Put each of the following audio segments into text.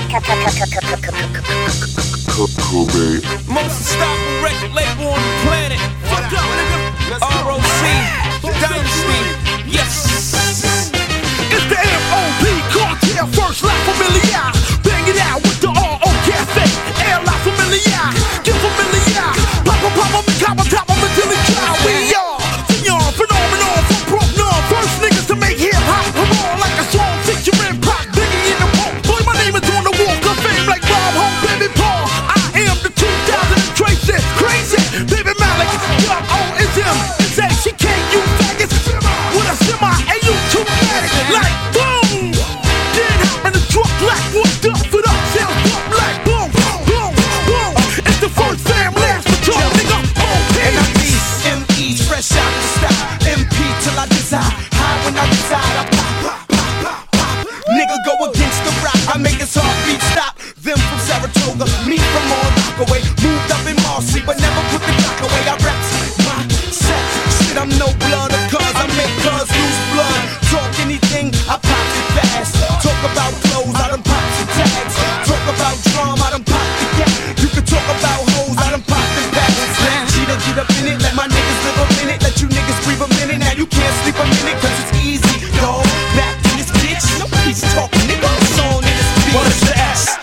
Most unstoppable record label on the planet. Fuck up, nigga. ROC, Dynasty. Yes. It's the MOP Cartel, first La Familia. Bang it out with the RO Cafe. Air La Familia. Get familiar. Papa, me copper, top of until it dry. We are phenomenon from Brooklyn. First niggas to make hip hop. I'm on like a song featuring Pac, Biggie in the wall. Boy, my name is on the walk of fame like Rob Home, Baby Paul. I am the 2000 Tracy, crazy. Baby Malik, Yup, O is him. It's A, she can't use faggots. With a semi, and you too matic. Like boom. Then hop in the truck like what's up for the sales up like boom, boom, boom. It's the first fam, last for talk, nigga. And I'm M.E.'s fresh out the style. MP till I desire. High when I reside, I pop. Nigga go against the rock, I make his heartbeat stop. Them from Saratoga, me from all Rockaway. Moved up in Marcy, but never put the clock away. I raps my set. Shit, I'm no blood of cuz. I make cuz lose blood. Talk anything, I pop it fast. Talk about clothes, I done pop some tags. Talk about drum, I done pop the gap. You can talk about hoes, I done pop the bags. Cheetah, get up in it, let my niggas live a minute. Let you niggas breathe a minute. Now you can't sleep a minute, cause it's easy, dawg. Back in this bitch, nobody's talking, nigga. Song in this bitch. Well, it's the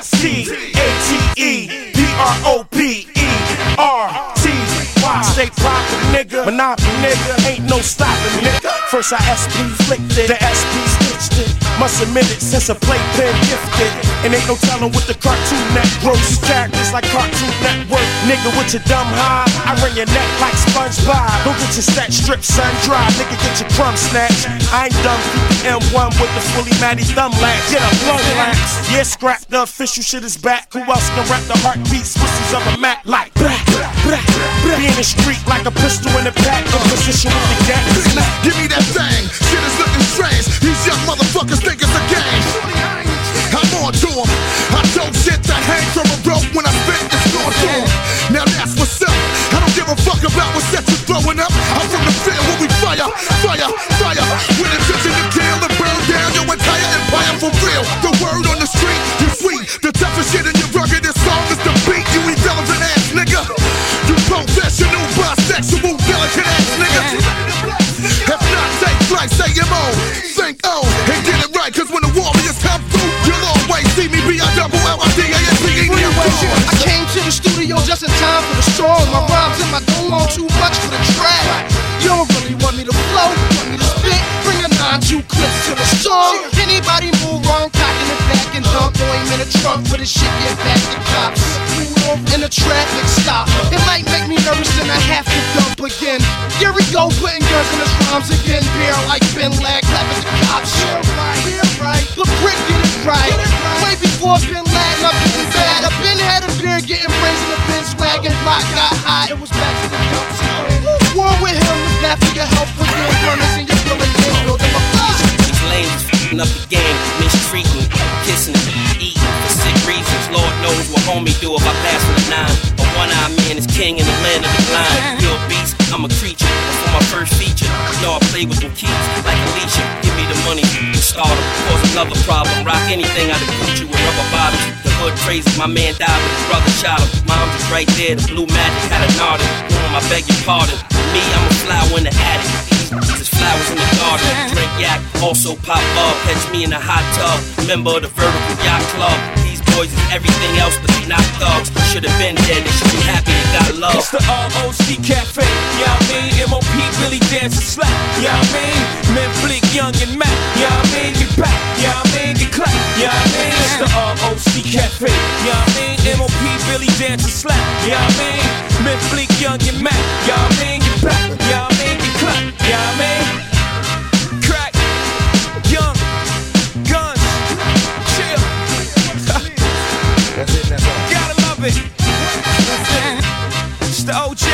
S-T-A-T-E-B-R-O-P-E-R-T-Y. Stay proper, nigga. Monopoly, nigga. Ain't no stopping me. First I SP flicked it, the SP stitched it. Must admit it since a playpen gifted. And ain't no telling what the Cartoon Network. These characters like Cartoon Network. Nigga with your dumb high, I run your neck like SpongeBob. Don't get your stat strip sun dry, nigga get your crumb snatched. I ain't dumb, keep the M1 with the fully matty thumb latch. Get a blow latch. Yeah, scrap the official shit is back. Who else can rap the heartbeats, pussies of a Mac like blah, blah, blah, blah. Be in the street like a pistol in the pack. In position with the gas. Give me that thing, shit is looking strange. These young motherfuckers think it's a game. I'm on to them. I told shit that hang from a rope when I spit this going to them. Now that's what's up. I don't give a fuck about what set you throwing up. I'm from the field where we fire. With intention to kill and burn down your entire empire for real. The word on the street, you sweet. The toughest shit in your ruggedest song is the beat. You irrelevant ass nigga. You professional, bisexual, delicate ass nigga. If not, take flight, say M.O. Think O, and get it right. Cause when the warriors come through, you'll always see me B-I-double-L-I-D-A-S-P-E. I came to the studio just in time for the song. My rhymes and my don't want too much for the track. You don't really want me to flow, want me to spit. Bring a 9-2 clips to the song. Anybody move wrong, cocking it back and dump. Throw him in the trunk for the shit, get back to cops. In a traffic stop. It might make me nervous and I have to dump again. Here we go, putting guns in his rhymes again. Beer like Ben Lag, clapping the cops. Yeah, right. Look, Rick, get it right. Way before Ben Lag, I've been bad. I've been had a beer, getting brains in the bin swagging. Rock got high, it was back to the dumps again. War with him was not for your help again. Runners in your bill again, build them a fire. These lanes is f***ing up the game, mistreating, kissing, eating for sick reasons. Lord knows what homie do if I pass on the 9. A one-eyed man is king in the land of the blind. You're a beast, I'm a creature. For my first feature, you know I play with them keys like Alicia. Give me the money, start them, cause another problem. Rock anything out of Gucci with rubber bottoms. The hood crazy, my man died but his brother shot him. Mom was right there, the blue magic had a nodded. I beg your pardon. Me, I'm a flower in the attic. There's flowers in the garden. Drink yak, also pop up. Catch me in a hot tub. Member of the Vertical Yacht Club. These boys is everything else, but they not thugs. Should've been dead, they should be happy they got love. It's the ROC Cafe, you know what I mean? MOP Billy Dance and Slap, you know what I mean? Men Blick, Young and Mac, you know what I mean? Get back, you know what I mean? Get clap, you know what I mean? It's the ROC Cafe, you know what I mean? MOP Billy Dance and Slap, you know what I mean? Men Blick, Young and Mac, you know what I mean? Get back, you know what I mean? Get clap, you know what I mean? Crack, Young, Guns, chill. That's it, that's all. Gotta love it. It's the OG.